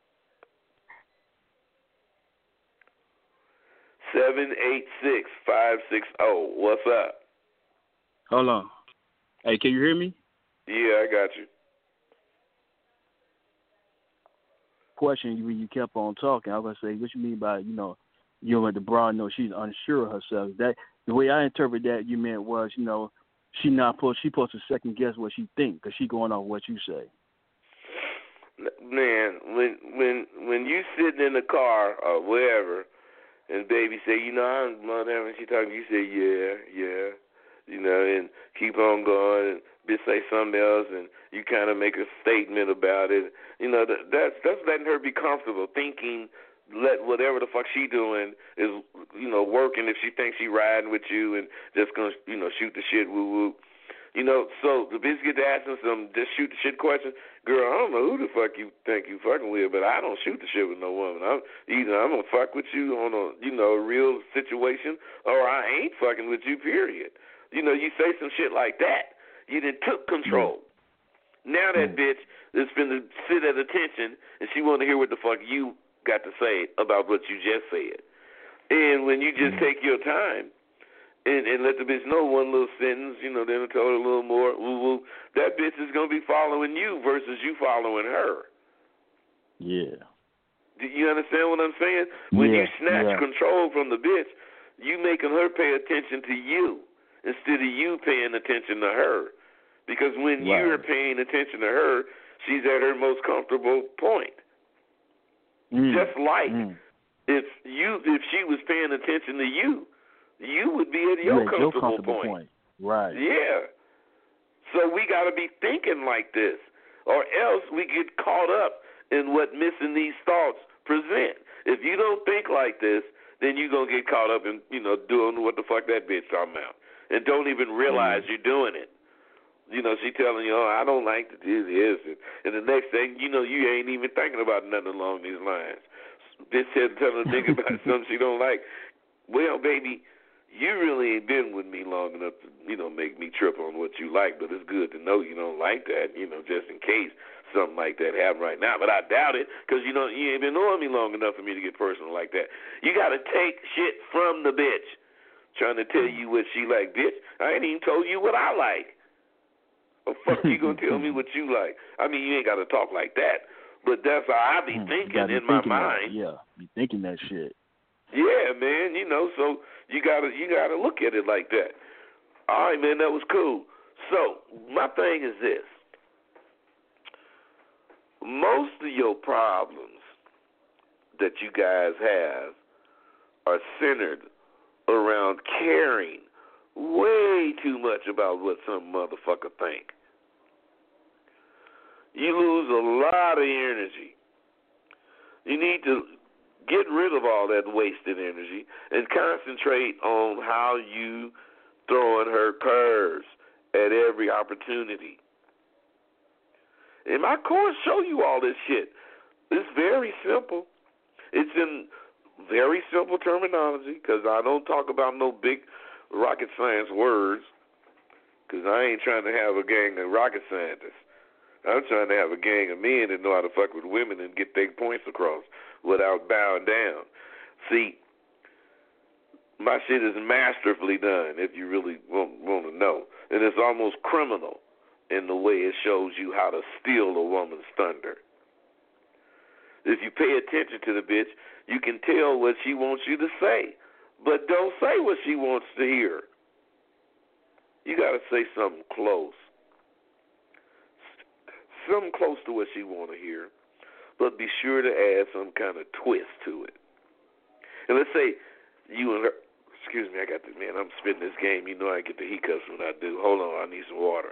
Speaker 3: seven eight six, five six zero, what's up?
Speaker 5: Hold on. Hey, can you hear me?
Speaker 3: Yeah, I got you.
Speaker 5: Question when you kept on talking, I was going to say, what you mean by, you know, you let the broad know she's unsure of herself? That the way I interpret that you meant was, you know, She not supposed. She supposed to second guess what she think because she going off what you say.
Speaker 3: Man, when when when you sitting in the car or wherever, and baby say, you know, I'm whatever, she talking, you say, yeah, yeah, you know, and keep on going, and bitch say something else, and you kind of make a statement about it. You know, that, that's that's letting her be comfortable, thinking. Let whatever the fuck she doing is, you know, working if she thinks she riding with you and just gonna, you know, shoot the shit, woo woo. You know, so the bitch get to asking some just shoot the shit questions. Girl, I don't know who the fuck you think you fucking with, but I don't shoot the shit with no woman. I'm either I'm gonna fuck with you on a, you know, a real situation, or I ain't fucking with you, period. You know, you say some shit like that, you done took control. Mm. Now that mm. bitch is finna sit at attention and she wanna hear what the fuck you got to say about what you just said. And when you just take your time and, and let the bitch know one little sentence, you know, then I told her a little more, woo woo, that bitch is going to be following you versus you following her.
Speaker 5: Yeah.
Speaker 3: Do you understand what I'm saying? When
Speaker 5: yeah,
Speaker 3: you snatch
Speaker 5: yeah.
Speaker 3: control from the bitch, you making her pay attention to you instead of you paying attention to her. Because when
Speaker 5: right.
Speaker 3: you're paying attention to her, she's at her most comfortable point.
Speaker 5: Mm.
Speaker 3: Just like
Speaker 5: mm.
Speaker 3: if you if she was paying attention to you, you would be at your,
Speaker 5: yeah,
Speaker 3: comfortable,
Speaker 5: your comfortable
Speaker 3: point.
Speaker 5: point. Right.
Speaker 3: Yeah. So we got to be thinking like this, or else we get caught up in what missing these thoughts present. If you don't think like this, then you're going to get caught up in, you know, doing what the fuck that bitch talking about and don't even realize mm. you're doing it. You know, she telling you, oh, I don't like to do this. And, and the next thing, you know, you ain't even thinking about nothing along these lines. Bitch said telling a nigga about something she don't like. Well, baby, you really ain't been with me long enough to, you know, make me trip on what you like, but it's good to know you don't like that, you know, just in case something like that happen right now. But I doubt it, because, you know, you ain't been knowing me long enough for me to get personal like that. You got to take shit from the bitch, trying to tell you what she like. Bitch, I ain't even told you what I like. The fuck you going to tell me what you like? I mean, you ain't got to talk like that, but that's how I be thinking
Speaker 5: be
Speaker 3: in my
Speaker 5: thinking
Speaker 3: mind.
Speaker 5: That, yeah, be thinking that shit.
Speaker 3: Yeah, man, you know, so you gotta you gotta look at it like that. All right, man, that was cool. So my thing is this: most of your problems that you guys have are centered around caring way too much about what some motherfucker think. You lose a lot of energy. You need to get rid of all that wasted energy and concentrate on how you throwing her curves at every opportunity. And my course show you all this shit. It's very simple. It's in very simple terminology, because I don't talk about no big rocket science words, because I ain't trying to have a gang of rocket scientists. I'm trying to have a gang of men that know how to fuck with women and get their points across without bowing down. See, my shit is masterfully done, if you really want, want to know. And it's almost criminal in the way it shows you how to steal a woman's thunder. If you pay attention to the bitch, you can tell what she wants you to say, but don't say what she wants to hear. You got to say something close. Something close to what she want to hear, but be sure to add some kind of twist to it. And let's say you and her, excuse me, I got this, man, I'm spitting this game. You know I get the hiccups when I do. Hold on, I need some water.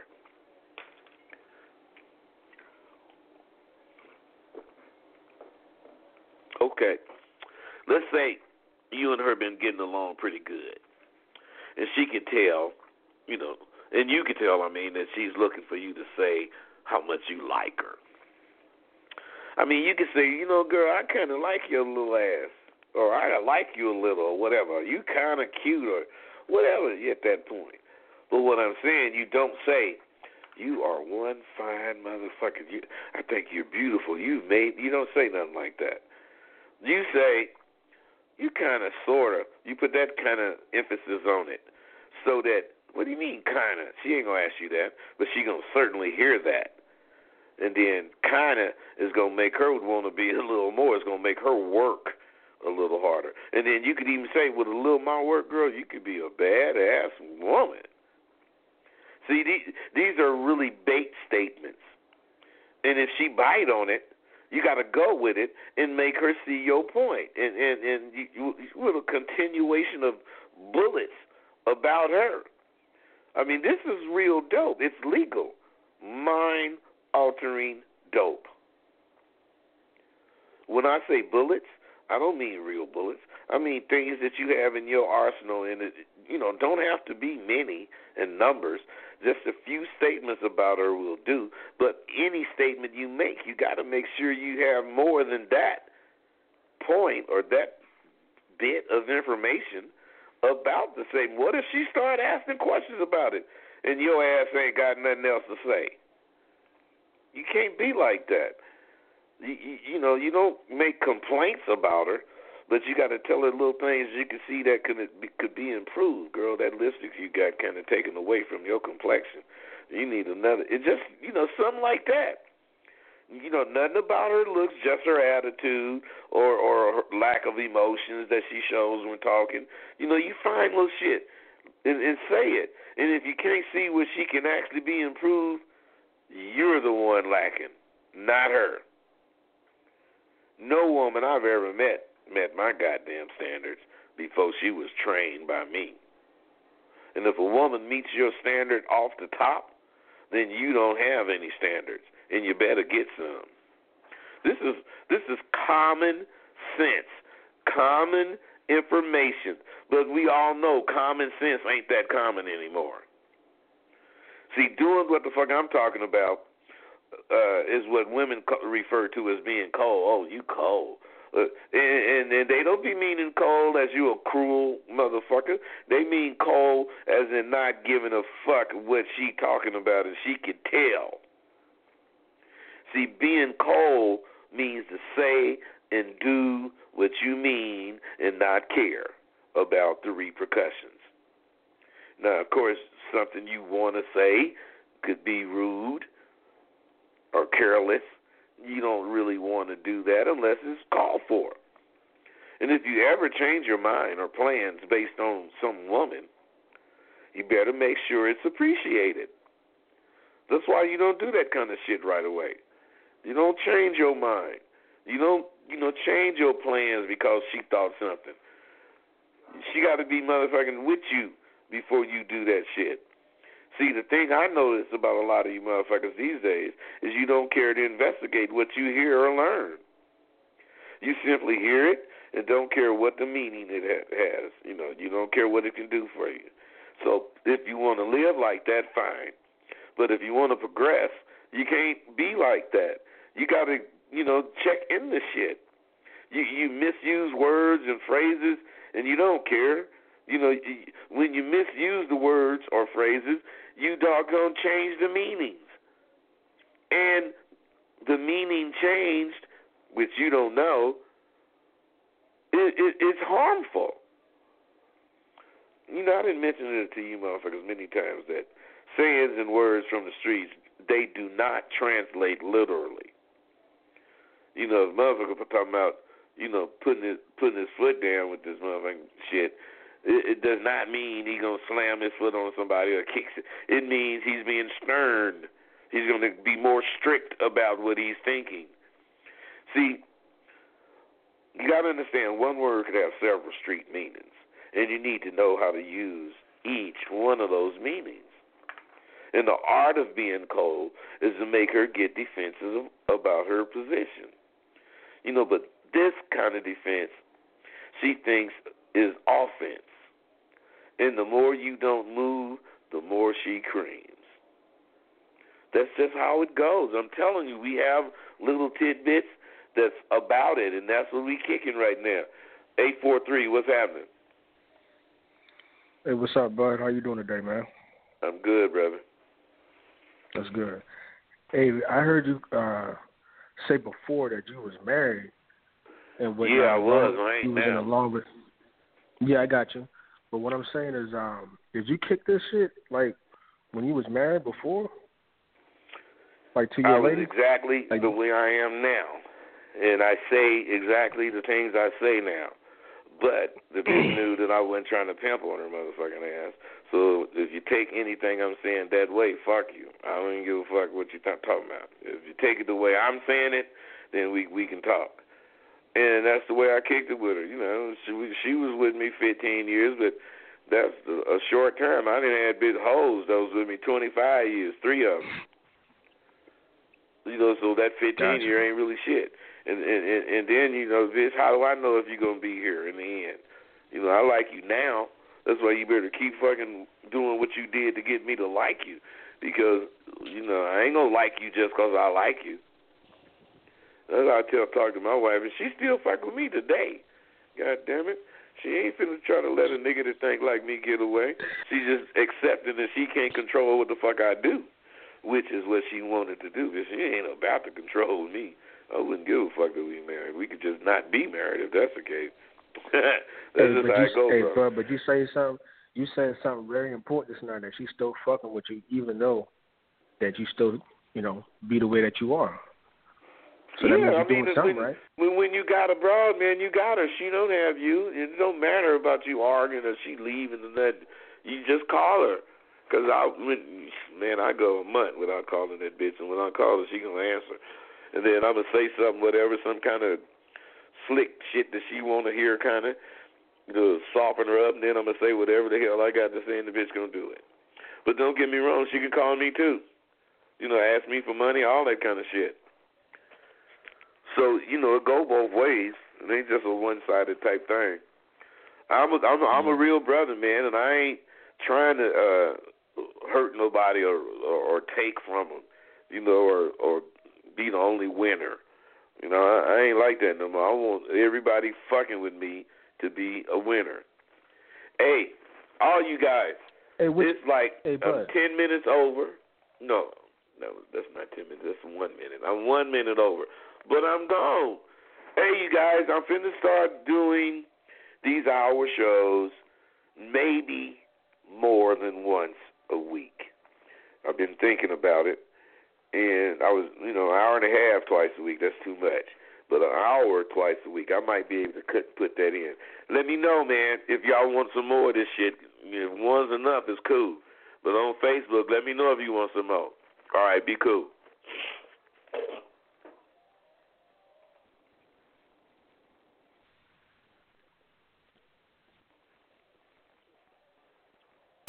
Speaker 3: Okay. Let's say you and her been getting along pretty good. And she can tell, you know, and you can tell, I mean, that she's looking for you to say how much you like her. I mean, you can say, you know, girl, I kind of like your little ass, or I like you a little, or whatever. You kind of cute, or whatever at that point. But what I'm saying, you don't say, you are one fine motherfucker. You, I think you're beautiful. You've made, you don't say nothing like that. You say, you kind of, sort of, you put that kind of emphasis on it, so that, what do you mean, kind of? She ain't going to ask you that, but she going to certainly hear that. And then kind of is going to make her want to be a little more. It's going to make her work a little harder. And then you could even say, with a little more work, girl, you could be a badass woman. See, these, these are really bait statements. And if she bite on it, you got to go with it and make her see your point. And, and, and you, you, with a continuation of bullets about her. I mean, this is real dope. It's legal. Mind-altering dope. When I say bullets, I don't mean real bullets. I mean things that you have in your arsenal, and it, you know, don't have to be many in numbers. Just a few statements about her will do. But any statement you make, you got to make sure you have more than that point or that bit of information about the statement. What if she start asking questions about it and your ass ain't got nothing else to say? You can't be like that. You, you, you know, you don't make complaints about her, but you got to tell her little things you can see that could be, could be improved. Girl, that lipstick you got kind of taken away from your complexion. You need another. It just, you know, something like that. You know, nothing about her looks, just her attitude or, or her lack of emotions that she shows when talking. You know, you find little shit and, and say it. And if you can't see where she can actually be improved, you're the one lacking, not her. No woman I've ever met met my goddamn standards before she was trained by me. And if a woman meets your standard off the top, then you don't have any standards, and you better get some. This is this is common sense, common information. But we all know common sense ain't that common anymore. See, doing what the fuck I'm talking about uh, is what women co- refer to as being cold. Oh, you cold. Uh, and, and, and they don't be meaning cold as you a cruel motherfucker. They mean cold as in not giving a fuck what she talking about, and she can tell. See, being cold means to say and do what you mean and not care about the repercussions. Now, of course, something you want to say could be rude or careless. You don't really want to do that unless it's called for. And if you ever change your mind or plans based on some woman, you better make sure it's appreciated. That's why you don't do that kind of shit right away. You don't change your mind. You don't, you know, change your plans because she thought something. She got to be motherfucking with you before you do that shit. See, the thing I notice about a lot of you motherfuckers these days is you don't care to investigate what you hear or learn. You simply hear it and don't care what the meaning it has. You know, you don't care what it can do for you. So if you want to live like that, fine. But if you want to progress, you can't be like that. You got to, you know, check in the shit. You, you misuse words and phrases, and you don't care. You know, when you misuse the words or phrases, you doggone change the meanings. And the meaning changed, which you don't know, it, it, it's harmful. You know, I didn't mention it to you motherfuckers many times that sayings and words from the streets, they do not translate literally. You know, if motherfucker talking about, you know, putting his, putting his foot down with this motherfucking shit, it, it does not mean he's going to slam his foot on somebody or kicks it. It means he's being stern. He's going to be more strict about what he's thinking. See, you got to understand, one word could have several street meanings, and you need to know how to use each one of those meanings. And the art of being cold is to make her get defensive about her position. You know, but this kind of defense, she thinks, is offense. And the more you don't move, the more she creams. That's just how it goes. I'm telling you, we have little tidbits that's about it, and that's what we kicking right now. eight four three, what's happening?
Speaker 9: Hey, what's up, bud? How you doing today, man?
Speaker 3: I'm good, brother.
Speaker 9: That's good. Hey, I heard you uh, say before that you was married. And what,
Speaker 3: yeah,
Speaker 9: uh,
Speaker 3: I was. I ain't
Speaker 9: you was
Speaker 3: now.
Speaker 9: in a long with. Yeah, I got you. But what I'm saying is, um, did you kick this shit like when you was married before? Like to your
Speaker 3: I was
Speaker 9: lady?
Speaker 3: exactly
Speaker 9: like,
Speaker 3: the way I am now, and I say exactly the things I say now. But the bitch knew that I wasn't trying to pimp on her motherfucking ass. So if you take anything I'm saying that way, fuck you. I don't even give a fuck what you're talking about. If you take it the way I'm saying it, then we we can talk. And that's the way I kicked it with her. You know, she, she was with me fifteen years, but that's a short term. I didn't have big hoes. Those with me twenty-five years, three of them. You know, so that fifteen
Speaker 9: gotcha.
Speaker 3: year ain't really shit. And, and and and then, you know, this, how do I know if you're going to be here in the end? You know, I like you now. That's why you better keep fucking doing what you did to get me to like you. Because, you know, I ain't going to like you just because I like you. That's how I tell, talk to my wife, and she still fuck with me today. God damn it. She ain't finna try to let a nigga that think like me get away. She's just accepting that she can't control what the fuck I do, which is what she wanted to do. Because she ain't about to control me. I wouldn't give a fuck if we married. We could just not be married if that's the case. That's
Speaker 9: hey,
Speaker 3: just
Speaker 9: but
Speaker 3: how
Speaker 9: you,
Speaker 3: it goes,
Speaker 9: hey,
Speaker 3: bro.
Speaker 9: bro. But you say something. You said something very important just now, that she's still fucking with you, even though that you still, you know, be the way that you are. So that
Speaker 3: yeah,
Speaker 9: means you're
Speaker 3: I mean,
Speaker 9: doing something,
Speaker 3: when,
Speaker 9: right?
Speaker 3: when when you got a broad, man, you got her. She don't have you. It don't matter about you arguing or she leaving and that. You just call her. Because I, when, man, I go a month without calling that bitch, and when I call her, she gonna answer. And then I'm gonna say something, whatever, some kind of slick shit that she want to hear, kind of, you know, soften her up. And then I'm gonna say whatever the hell I got to say, and the bitch gonna do it. But don't get me wrong, she can call me too. You know, ask me for money, all that kind of shit. So, you know, it go both ways. It ain't just a one-sided type thing. I'm a, I'm a, I'm a real brother, man, and I ain't trying to uh, hurt nobody or, or or take from them, you know, or or be the only winner. You know, I, I ain't like that no more. I want everybody fucking with me to be a winner. Hey, all you guys,
Speaker 9: hey, which,
Speaker 3: it's like
Speaker 9: hey,
Speaker 3: I'm ten minutes over. No, no, that's not ten minutes. That's one minute. I'm one minute over, but I'm gone. Hey, you guys, I'm finna start doing these hour shows maybe more than once a week. I've been thinking about it, and I was, you know, an hour and a half twice a week. That's too much. But an hour twice a week, I might be able to cut, put that in. Let me know, man, if y'all want some more of this shit. If one's enough, it's cool. But on Facebook, let me know if you want some more. All right, be cool.